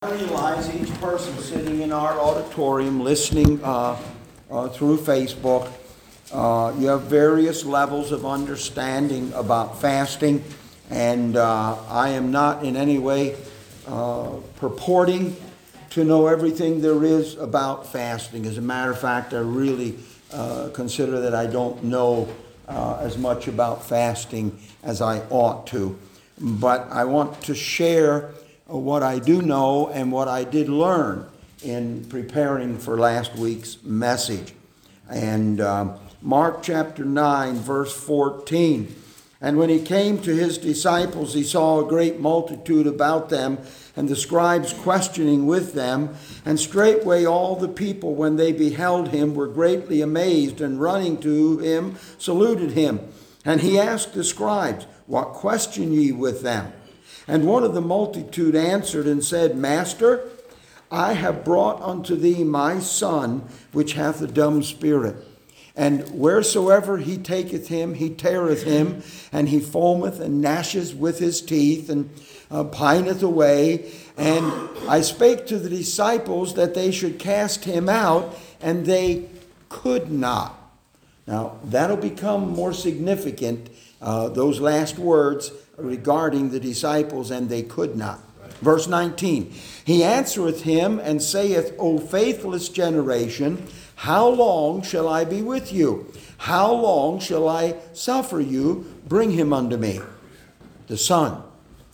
I realize each person sitting in our auditorium listening through Facebook, you have various levels of understanding about fasting, and I am not in any way purporting to know everything there is about fasting. As a matter of fact, I really consider that I don't know as much about fasting as I ought to. But I want to share what I do know and what I did learn in preparing for last week's message. And Mark chapter 9, verse 14. And when he came to his disciples, he saw a great multitude about them, and the scribes questioning with them. And straightway all the people, when they beheld him, were greatly amazed, and running to him, saluted him. And he asked the scribes, What question ye with them? And one of the multitude answered and said, Master, I have brought unto thee my son, which hath a dumb spirit. And wheresoever he taketh him, he teareth him, and he foameth and gnasheth with his teeth, and pineth away. And I spake to the disciples that they should cast him out, and they could not. Now, that'll become more significant, those last words regarding the disciples, and they could not. Right. Verse 19, he answereth him and saith, O faithless generation, how long shall I be with you? How long shall I suffer you? Bring him unto me, the son.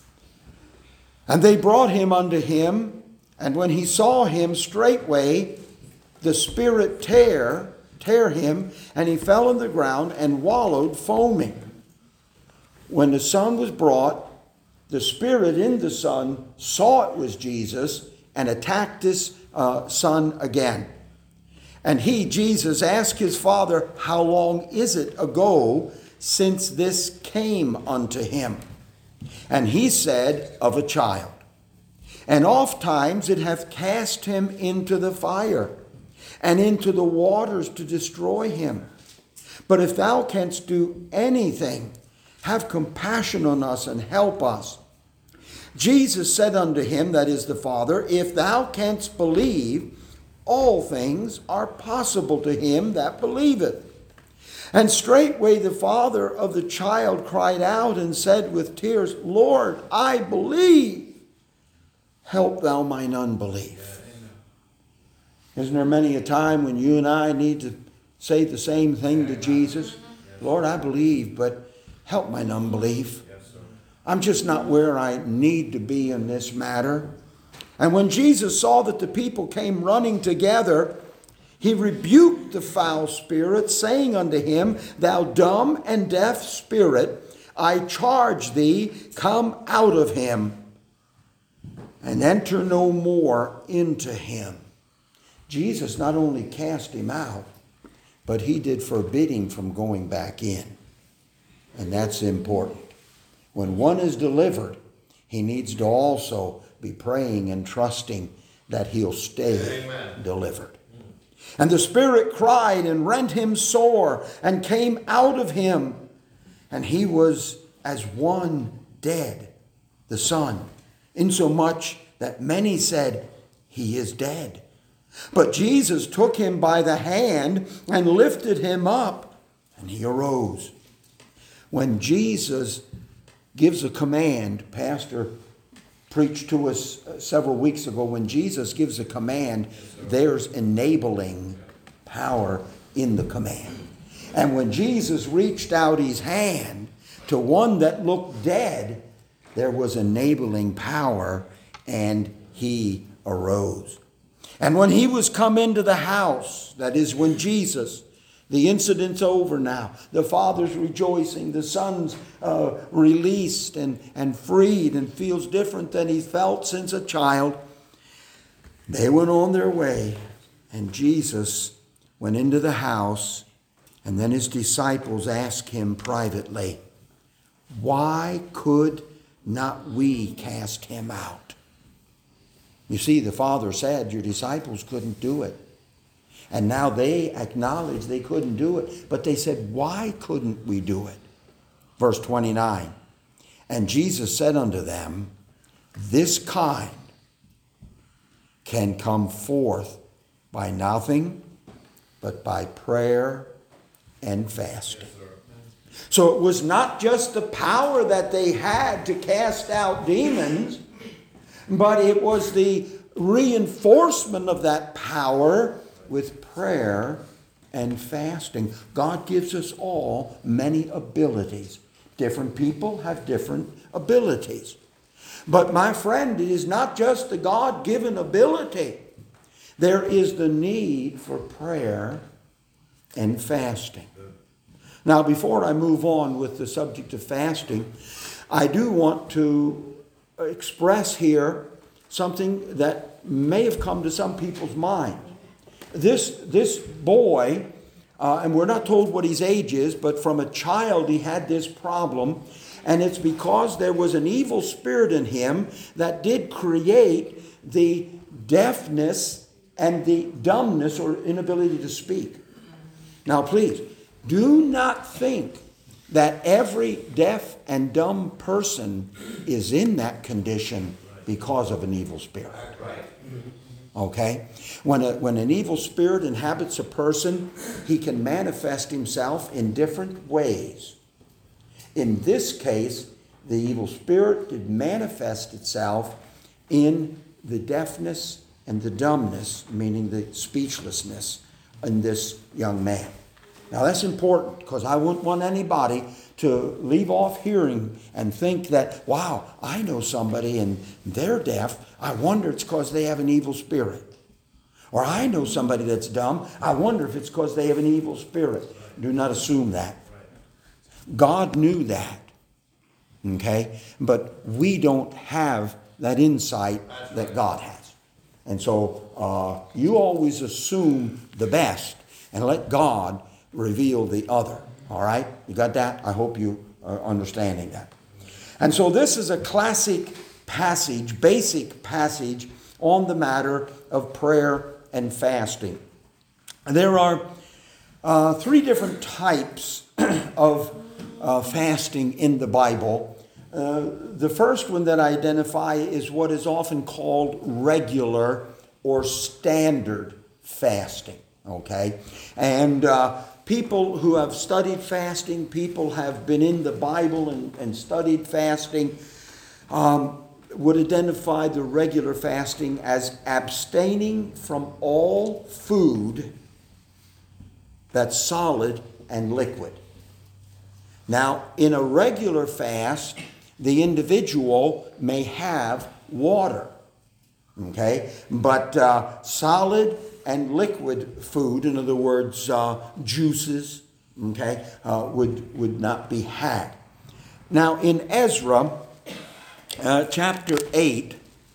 And they brought him unto him, and when he saw him, straightway the spirit tear him, and he fell on the ground and wallowed, foaming. When the son was brought, the spirit in the son saw it was Jesus and attacked his son again. And he, Jesus, asked his father, How long is it ago since this came unto him? And he said, Of a child. And oft times it hath cast him into the fire and into the waters to destroy him. But if thou canst do anything, have compassion on us and help us. Jesus said unto him, that is the Father, If thou canst believe, all things are possible to him that believeth. And straightway the father of the child cried out and said with tears, Lord, I believe. Help thou mine unbelief. Isn't there many a time when you and I need to say the same thing to Jesus? Lord, I believe, but help mine unbelief. I'm just not where I need to be in this matter. And when Jesus saw that the people came running together, he rebuked the foul spirit, saying unto him, Thou dumb and deaf spirit, I charge thee, come out of him, and enter no more into him. Jesus not only cast him out, but he did forbid him from going back in. And that's important. When one is delivered, he needs to also be praying and trusting that he'll stay delivered. And the spirit cried and rent him sore and came out of him. And he was as one dead, the son, insomuch that many said, He is dead. But Jesus took him by the hand and lifted him up, and he arose. When Jesus gives a command, Pastor preached to us several weeks ago, when Jesus gives a command, there's enabling power in the command. And when Jesus reached out his hand to one that looked dead, there was enabling power, and he arose. And when he was come into the house, that is when Jesus, the incident's over now, the father's rejoicing, the son's released and freed and feels different than he felt since a child. They went on their way, and Jesus went into the house, and then his disciples asked him privately, Why could not we cast him out? You see, the father said your disciples couldn't do it. And now they acknowledge they couldn't do it. But they said, why couldn't we do it? Verse 29. And Jesus said unto them, This kind can come forth by nothing but by prayer and fasting. So it was not just the power that they had to cast out demons, but it was the reinforcement of that power with prayer and fasting. God gives us all many abilities. Different people have different abilities. But my friend, it is not just the God-given ability. There is the need for prayer and fasting. Now, before I move on with the subject of fasting, I do want to express here something that may have come to some people's mind. This boy, and we're not told what his age is, but from a child he had this problem, and it's because there was an evil spirit in him that did create the deafness and the dumbness or inability to speak. Now, please, do not think that every deaf and dumb person is in that condition because of an evil spirit. Okay? When an evil spirit inhabits a person, he can manifest himself in different ways. In this case, the evil spirit did manifest itself in the deafness and the dumbness, meaning the speechlessness, in this young man. Now that's important, because I wouldn't want anybody to leave off hearing and think that, wow, I know somebody and they're deaf. I wonder it's because they have an evil spirit. Or I know somebody that's dumb. I wonder if it's because they have an evil spirit. Do not assume that. God knew that. Okay? But we don't have that insight that God has. And so you always assume the best and let God reveal the other. All right? You got that? I hope you are understanding that. And so this is a classic passage, basic passage on the matter of prayer and fasting. There are three different types of fasting in the Bible. The first one that I identify is what is often called regular or standard fasting. Okay? And people who have studied fasting, people have been in the Bible and studied fasting, would identify the regular fasting as abstaining from all food that's solid and liquid. Now, in a regular fast, the individual may have water, okay? But solid and liquid food, in other words, juices, okay, would not be had. Now, in Ezra chapter 8,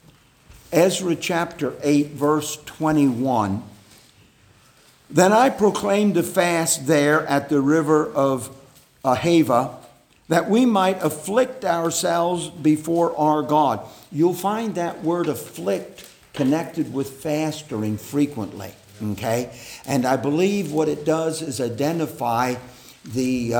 verse 21, then I proclaimed a fast there at the river of Ahava, that we might afflict ourselves before our God. You'll find that word afflict connected with fasting frequently, okay? And I believe what it does is identify the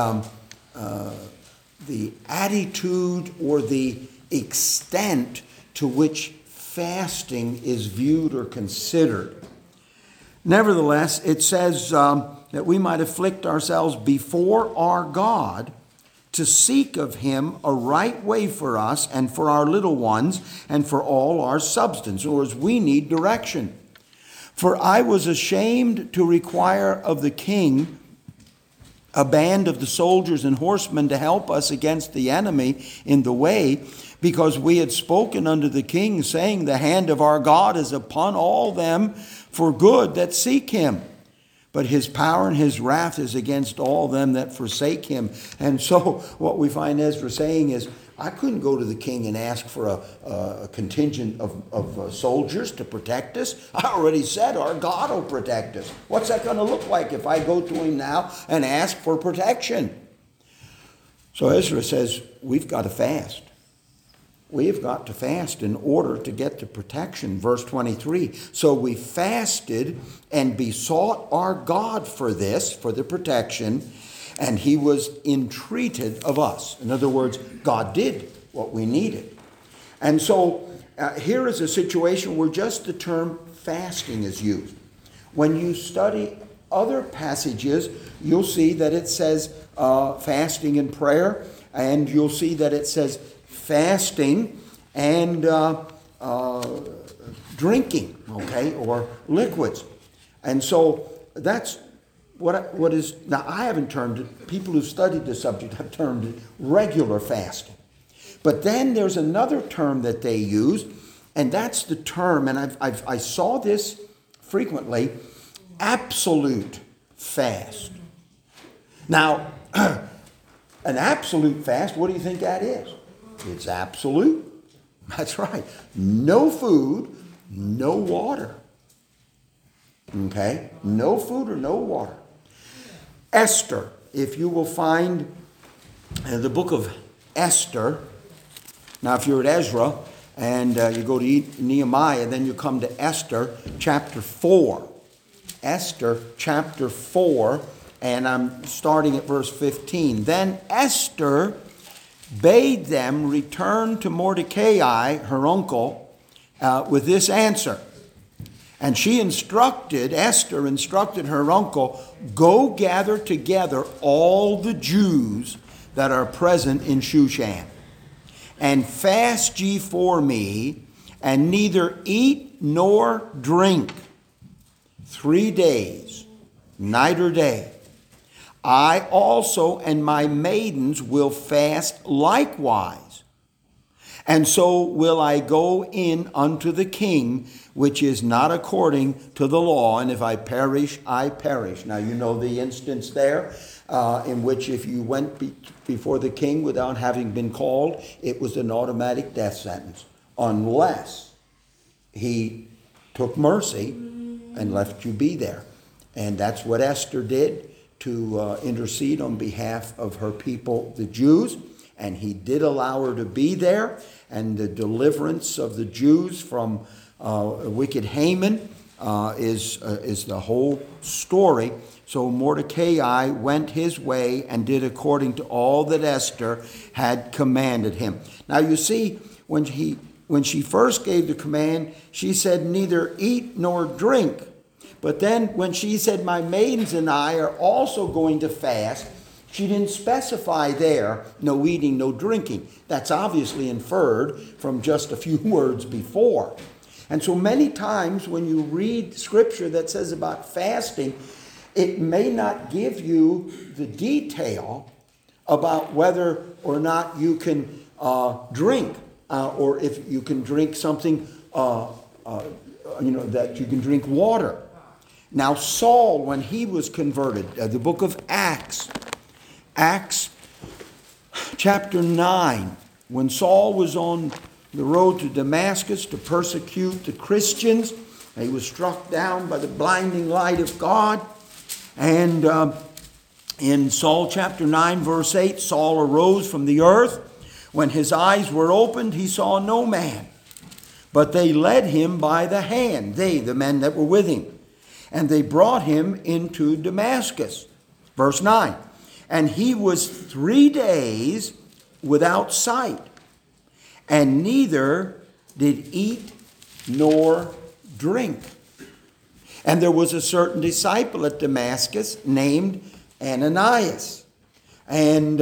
attitude or the extent to which fasting is viewed or considered. Nevertheless, it says that we might afflict ourselves before our God to seek of him a right way for us and for our little ones and for all our substance. Or as we need direction. For I was ashamed to require of the king a band of the soldiers and horsemen to help us against the enemy in the way, because we had spoken unto the king, saying, the hand of our God is upon all them for good that seek him. But his power and his wrath is against all them that forsake him. And so what we find Ezra saying is, I couldn't go to the king and ask for a contingent of soldiers to protect us. I already said our God will protect us. What's that going to look like if I go to him now and ask for protection? So Ezra says, we've got to fast. We've got to fast in order to get the protection. Verse 23, so we fasted and besought our God for this, for the protection, and he was entreated of us. In other words, God did what we needed. And so here is a situation where just the term fasting is used. When you study other passages, you'll see that it says fasting and prayer, and you'll see that it says fasting and drinking, okay, or liquids. And so that's what is, now I haven't termed it, people who've studied the subject have termed it regular fasting. But then there's another term that they use, and that's the term, and I saw this frequently, absolute fast. Now, an absolute fast, what do you think that is? It's absolute. That's right. No food, no water. Okay? No food or no water. Esther, if you will find the book of Esther. Now, if you're at Ezra and you go to Nehemiah, then you come to Esther chapter 4. Esther chapter 4, and I'm starting at verse 15. Then Esther bade them return to Mordecai, her uncle, with this answer. And Esther instructed her uncle, go gather together all the Jews that are present in Shushan, and fast ye for me, and neither eat nor drink 3 days, night or day. I also and my maidens will fast likewise. And so will I go in unto the king, which is not according to the law. And if I perish, I perish. Now you know the instance there in which if you went before the king without having been called, it was an automatic death sentence. Unless he took mercy and left you be there. And that's what Esther did to intercede on behalf of her people, the Jews. And he did allow her to be there. And the deliverance of the Jews from wicked Haman is the whole story. So Mordecai went his way and did according to all that Esther had commanded him. Now you see, when she first gave the command, she said neither eat nor drink. But then when she said, my maidens and I are also going to fast, she didn't specify there, no eating, no drinking. That's obviously inferred from just a few words before. And so many times when you read scripture that says about fasting, it may not give you the detail about whether or not you can drink, or if you can drink something, that you can drink water. Now Saul, when he was converted, the book of Acts chapter 9, when Saul was on the road to Damascus to persecute the Christians, he was struck down by the blinding light of God. And in Saul chapter 9, verse 8, Saul arose from the earth. When his eyes were opened, he saw no man. But they led him by the hand, the men that were with him. And they brought him into Damascus. Verse 9. And he was 3 days without sight, and neither did eat nor drink. And there was a certain disciple at Damascus named Ananias. And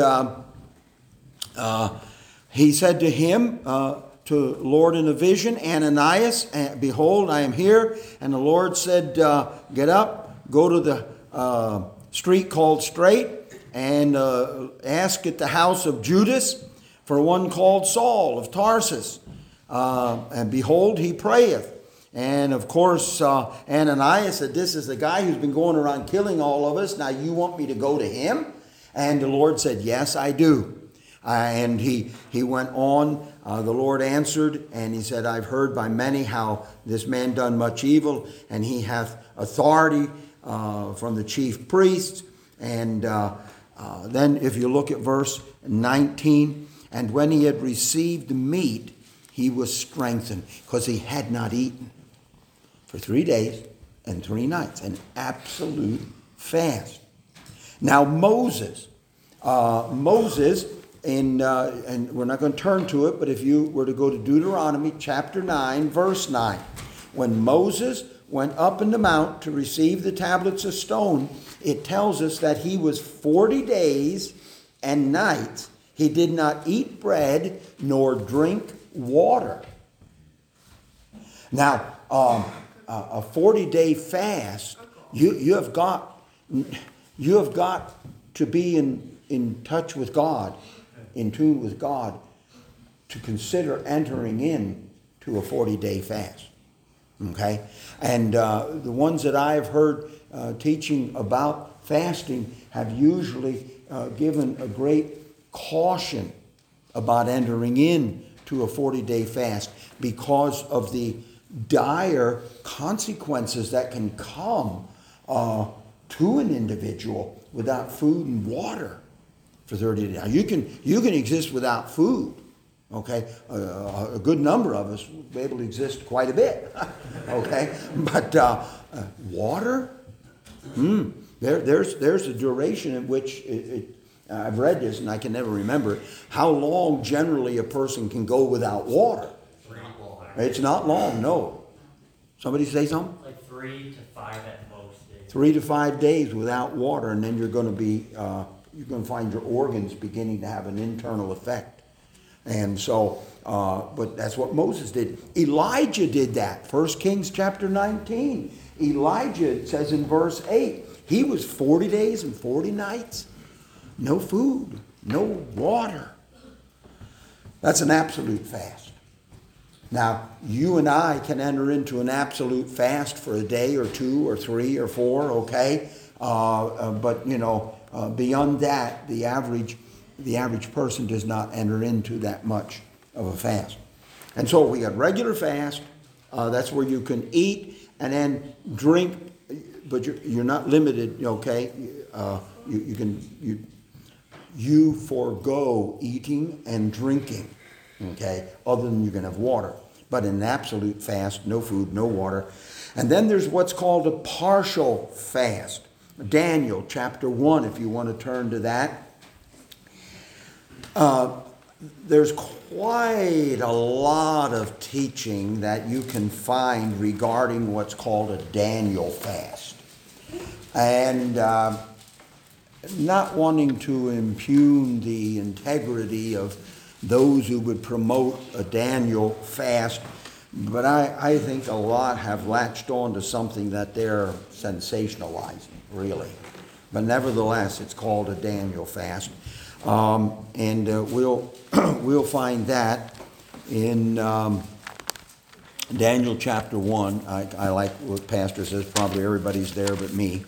he said to him, to Lord in a vision, Ananias, behold, I am here. And the Lord said, get up, go to the street called Straight, and ask at the house of Judas for one called Saul of Tarsus. And behold, he prayeth. And of course, Ananias said, this is the guy who's been going around killing all of us. Now you want me to go to him? And the Lord said, yes, I do. And he went on. The Lord answered, and he said, I've heard by many how this man done much evil, and he hath authority from the chief priests. And then if you look at verse 19, and when he had received meat, he was strengthened, because he had not eaten for 3 days and 3 nights, an absolute fast. Now Moses and we're not going to turn to it, but if you were to go to Deuteronomy chapter 9, verse 9, when Moses went up in the mount to receive the tablets of stone, it tells us that he was 40 days and nights. He did not eat bread nor drink water. Now, a 40-day fast, you have got to be in touch with God, in tune with God, to consider entering in to a 40-day fast. Okay? And the ones that I have heard teaching about fasting have usually given a great caution about entering in to a 40-day fast because of the dire consequences that can come to an individual without food and water for 30 days. Now, you can exist without food. Okay, a good number of us will be able to exist quite a bit. Okay, but water, there's a duration in which I've read this and I can never remember how long generally a person can go without water. It's not long, no. Somebody say something? Like 3 to 5 at most days. 3 to 5 days without water, and then you're going to find your organs beginning to have an internal effect. And so, but that's what Moses did. Elijah did that. 1 Kings chapter 19. Elijah, it says in verse 8, he was 40 days and 40 nights. No food, no water. That's an absolute fast. Now, you and I can enter into an absolute fast for a day or 2 or 3 or 4, okay? But, beyond that, the average person does not enter into that much of a fast. And so we got regular fast. That's where you can eat and then drink, but you're not limited, okay? You forego eating and drinking, okay, other than you can have water. But in an absolute fast, no food, no water. And then there's what's called a partial fast. Daniel chapter 1, if you want to turn to that. There's quite a lot of teaching that you can find regarding what's called a Daniel fast. And not wanting to impugn the integrity of those who would promote a Daniel fast, but I think a lot have latched on to something that they're sensationalizing, really. But nevertheless, it's called a Daniel fast. And we'll find that in Daniel chapter 1. I like what Pastor says, probably everybody's there but me.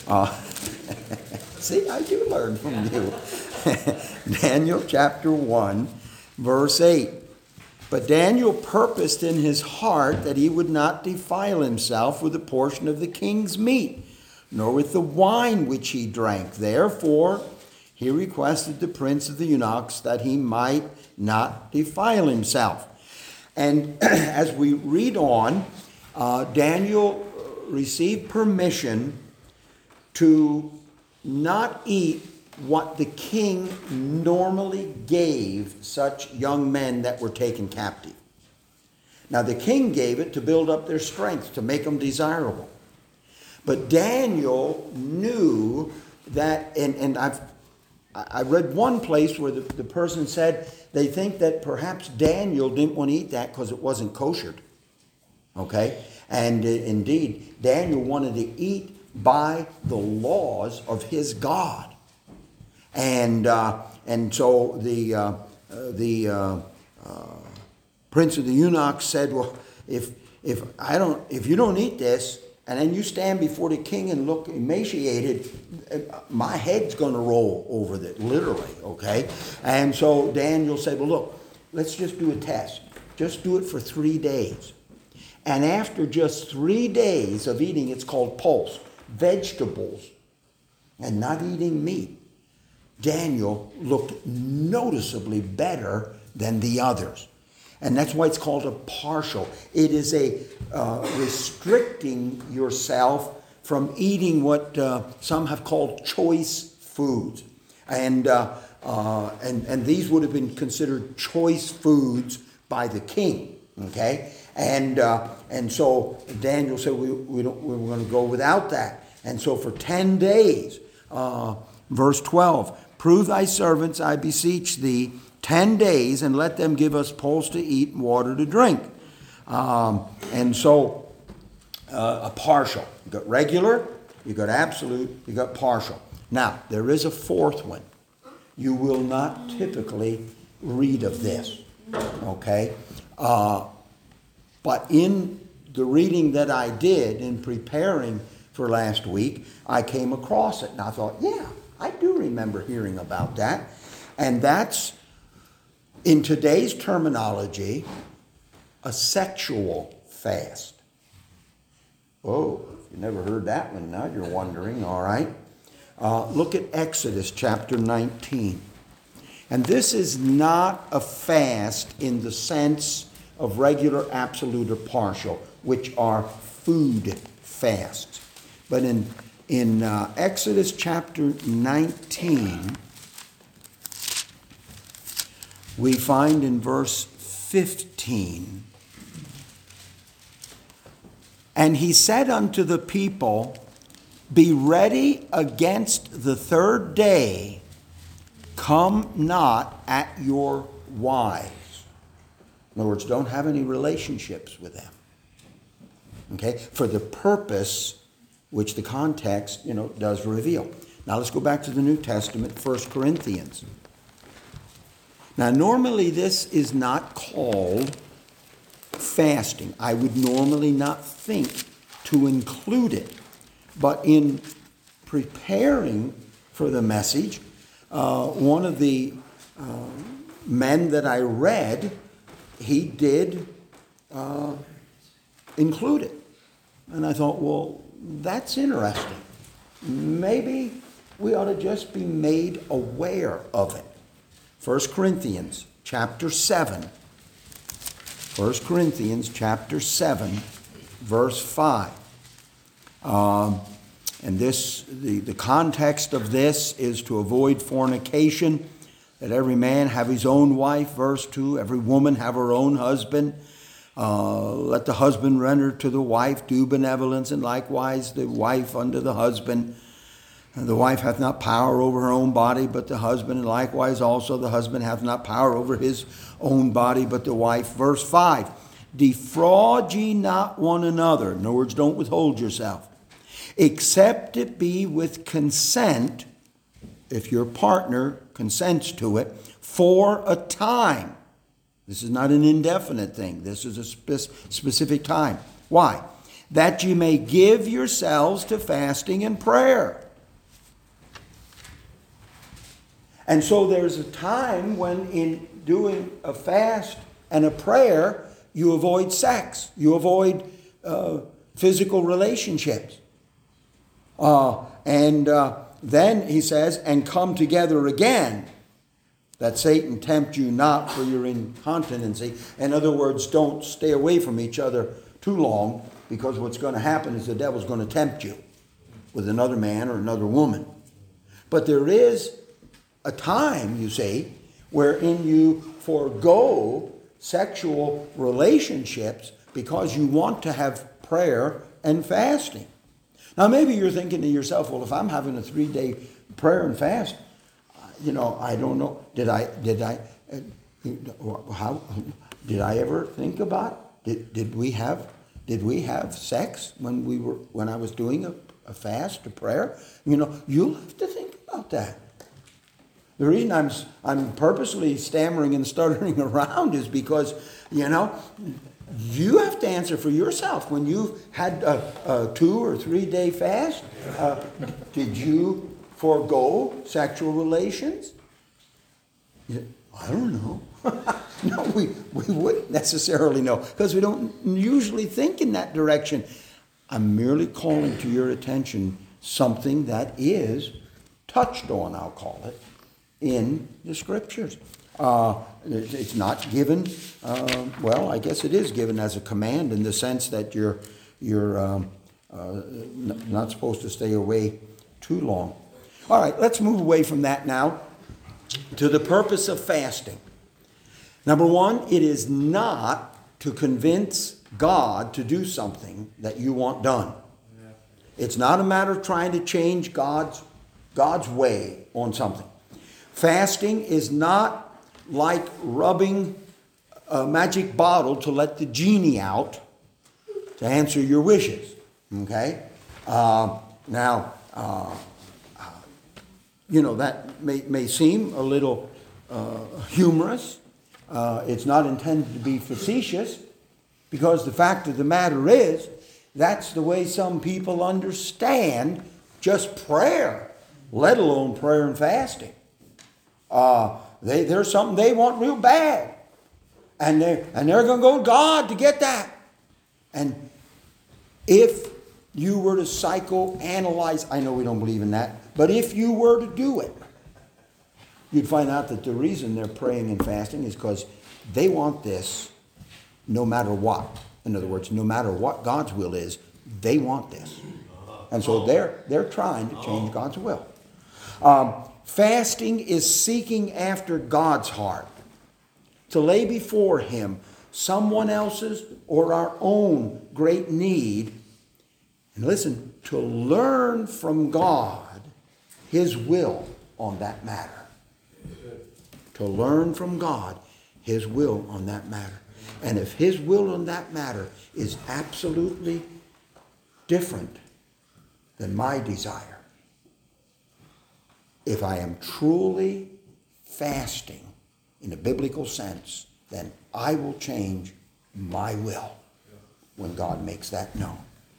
See, I do learn from you. Daniel chapter 1, verse 8. But Daniel purposed in his heart that he would not defile himself with a portion of the king's meat, nor with the wine which he drank. Therefore, he requested the prince of the eunuchs that he might not defile himself. And as we read on, Daniel received permission to not eat what the king normally gave such young men that were taken captive. Now, the king gave it to build up their strength, to make them desirable. But Daniel knew that, and I read one place where the person said they think that perhaps Daniel didn't want to eat that because it wasn't koshered. Okay? And indeed, Daniel wanted to eat by the laws of his God. And so the prince of the eunuchs said, well, if you don't eat this, and then you stand before the king and look emaciated, my head's going to roll over it, literally, okay? And so Daniel said, well, look, let's just do a test. Just do it for 3 days. And after just 3 days of eating, it's called pulse, vegetables, and not eating meat, Daniel looked noticeably better than the others. And that's why it's called a partial. It is a restricting yourself from eating what some have called choice foods. And And these would have been considered choice foods by the king, okay? And so Daniel said we're going to go without that. And so for 10 days, verse 12, prove thy servants, I beseech thee, 10 days, and let them give us pulse to eat and water to drink. And so a partial. You got regular, you got absolute, you got partial. Now, there is a fourth one. You will not typically read of this, okay? But in the reading that I did in preparing for last week, I came across it, and I thought, yeah, I do remember hearing about that. And that's, in today's terminology, a sexual fast. Oh, you never heard that one. Now you're wondering, all right. Look at Exodus chapter 19. And this is not a fast in the sense of regular, absolute, or partial, which are food fasts. But in Exodus chapter 19, we find in verse 15, and he said unto the people, be ready against the third day, come not at your wives. In other words, don't have any relationships with them. Okay? For the purpose which the context, does reveal. Now let's go back to the New Testament, 1 Corinthians. Now normally this is not called fasting. I would normally not think to include it. But in preparing for the message, one of the men that I read, he did include it. And I thought, well, that's interesting. Maybe we ought to just be made aware of it. 1 Corinthians chapter 7. 1 Corinthians chapter 7, verse 5. And this, the context of this is to avoid fornication, that every man have his own wife, verse 2, every woman have her own husband. Let the husband render to the wife due benevolence, and likewise the wife unto the husband. And the wife hath not power over her own body, but the husband, and likewise also the husband hath not power over his own body, but the wife. Verse 5, defraud ye not one another. In other words, don't withhold yourself. Except it be with consent, if your partner consents to it, for a time. This is not an indefinite thing. This is a specific time. Why? That you may give yourselves to fasting and prayer. And so there's a time when in doing a fast and a prayer, you avoid sex. You avoid physical relationships. Then he says, and come together again, that Satan tempt you not for your incontinency. In other words, don't stay away from each other too long, because what's going to happen is the devil's going to tempt you with another man or another woman. But there is a time, you see, wherein you forego sexual relationships because you want to have prayer and fasting. Now, maybe you're thinking to yourself, well, if I'm having a 3-day prayer and fast, I don't know. Did I ever think about it? Did we have sex when I was doing a fast, a prayer? You'll have to think about that. The reason I'm purposely stammering and stuttering around is because, you have to answer for yourself. When you've had a 2 or 3 day fast, did you forego sexual relations? I don't know. No, we wouldn't necessarily know, because we don't usually think in that direction. I'm merely calling to your attention something that is touched on, I'll call it, in the Scriptures. It's not given, I guess it is given as a command in the sense that you're not supposed to stay away too long. All right, let's move away from that now to the purpose of fasting. Number one, it is not to convince God to do something that you want done. It's not a matter of trying to change God's way on something. Fasting is not like rubbing a magic bottle to let the genie out to answer your wishes. Okay? That may seem a little humorous. It's not intended to be facetious, because the fact of the matter is, that's the way some people understand just prayer, let alone prayer and fasting. There's something they want real bad, and they're going to go to God to get that. And if you were to psychoanalyze, I know we don't believe in that, but if you were to do it, you'd find out that the reason they're praying and fasting is because they want this no matter what. In other words, no matter what God's will is, they want this. And so they're trying to change God's will. Fasting is seeking after God's heart, to lay before Him someone else's or our own great need. And listen, to learn from God His will on that matter. To learn from God His will on that matter. And if His will on that matter is absolutely different than my desire, if I am truly fasting in a biblical sense, then I will change my will when God makes that known.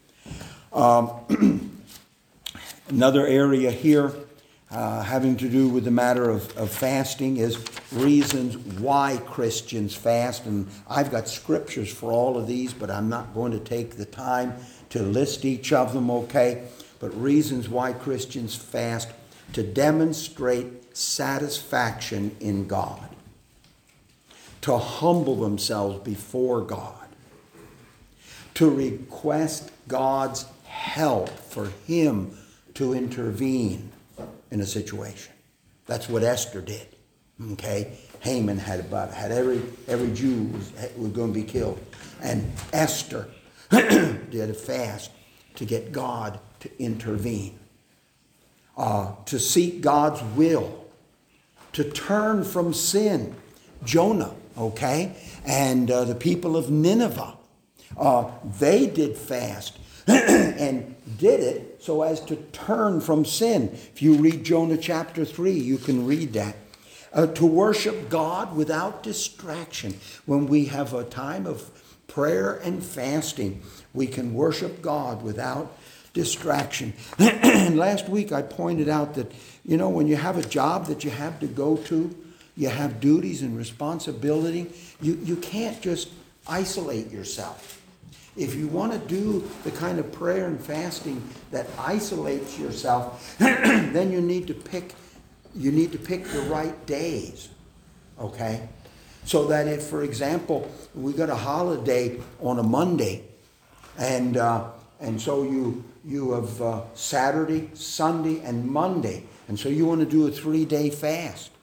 Another area here having to do with the matter of fasting is reasons why Christians fast. And I've got scriptures for all of these, but I'm not going to take the time to list each of them, okay? But reasons why Christians fast: to demonstrate satisfaction in God, to humble themselves before God, to request God's help for Him to intervene in a situation. That's what Esther did. Okay, Haman had every Jew was going to be killed, and Esther did a fast to get God to intervene, to seek God's will, to turn from sin. Jonah, okay, and the people of Nineveh, they did fast and did it so as to turn from sin. If you read Jonah chapter 3, you can read that. To worship God without distraction. When we have a time of prayer and fasting, we can worship God without distraction. And last week I pointed out that, when you have a job that you have to go to, you have duties and responsibility, you can't just isolate yourself. If you want to do the kind of prayer and fasting that isolates yourself, then you need to pick the right days, okay? So that if, for example, we got a holiday on a Monday, and so you have Saturday, Sunday, and Monday, and so you want to do a 3-day fast.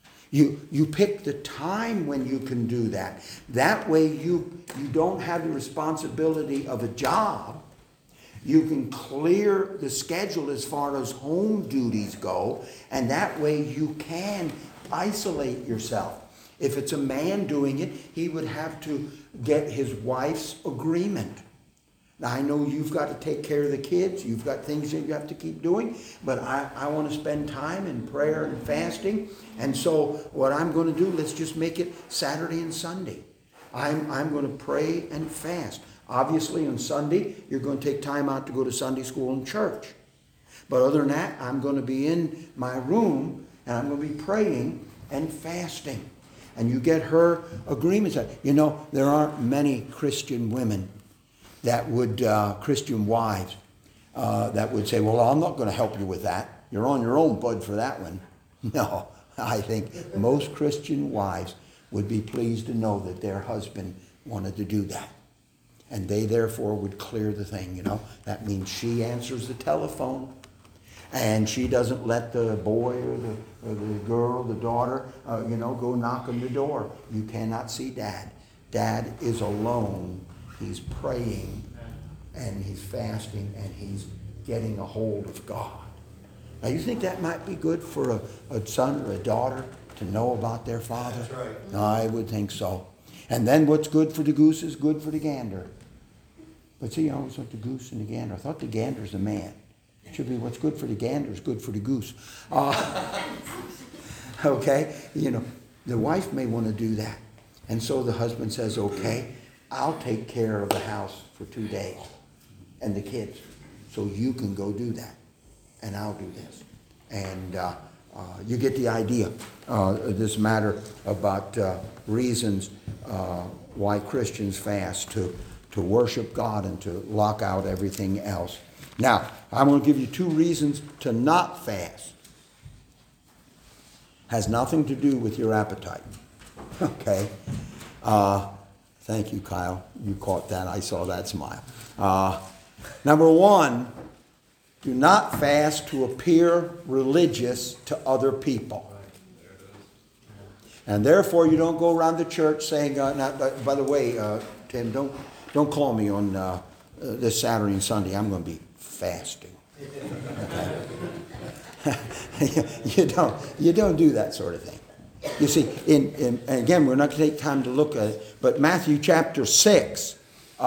You pick the time when you can do that. That way you don't have the responsibility of a job. You can clear the schedule as far as home duties go, and that way you can isolate yourself. If it's a man doing it, he would have to get his wife's agreement. Now, I know you've got to take care of the kids. You've got things that you have to keep doing. But I want to spend time in prayer and fasting. And so what I'm going to do, let's just make it Saturday and Sunday. I'm going to pray and fast. Obviously, on Sunday, you're going to take time out to go to Sunday school and church. But other than that, I'm going to be in my room, and I'm going to be praying and fasting. And you get her agreements. There aren't many Christian women that would, Christian wives, that would say, well, I'm not going to help you with that. You're on your own, bud, for that one. No, I think most Christian wives would be pleased to know that their husband wanted to do that. And they therefore would clear the thing, That means she answers the telephone. and she doesn't let the boy or the girl, the daughter, go knock on the door. You cannot see Dad. Dad is alone. He's praying, and he's fasting, and he's getting a hold of God. Now, you think that might be good for a son or a daughter to know about their father? That's right. I would think so. And then what's good for the goose is good for the gander. But see, I always thought the goose and the gander. I thought the gander's the man. It should be what's good for the gander is good for the goose. Okay? The wife may want to do that. And so the husband says, okay, I'll take care of the house for 2 days and the kids. So you can go do that. And I'll do this. And you get the idea. This matter about reasons why Christians fast to worship God and to lock out everything else. Now, I'm going to give you 2 reasons to not fast. Has nothing to do with your appetite. Okay? Thank you, Kyle. You caught that. I saw that smile. Number 1, do not fast to appear religious to other people. And therefore, you don't go around the church saying, by the way, Tim, don't call me on this Saturday and Sunday. I'm going to be fasting. Okay? You don't do that sort of thing. You see, and again, we're not going to take time to look at it, but Matthew chapter 6,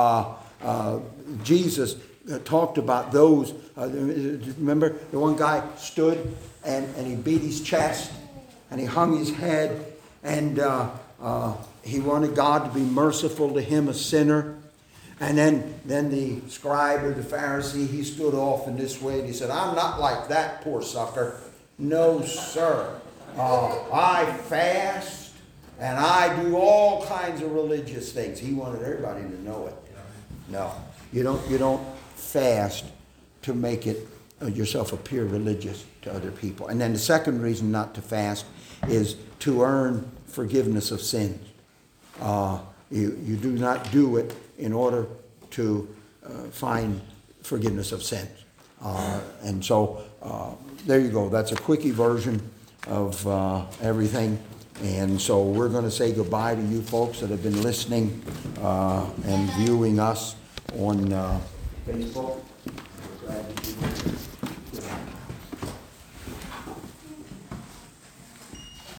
Jesus talked about those. Remember, the one guy stood and he beat his chest and he hung his head and he wanted God to be merciful to him, a sinner. And then the scribe or the Pharisee, he stood off in this way and he said, I'm not like that poor sucker. No, sir. I fast and I do all kinds of religious things. He wanted everybody to know it. No, you don't fast to make it yourself appear religious to other people. And then the second reason not to fast is to earn forgiveness of sins. You do not do it in order to find forgiveness of sins. And so there you go. That's a quickie version of everything. And so we're going to say goodbye to you folks that have been listening and viewing us on Facebook.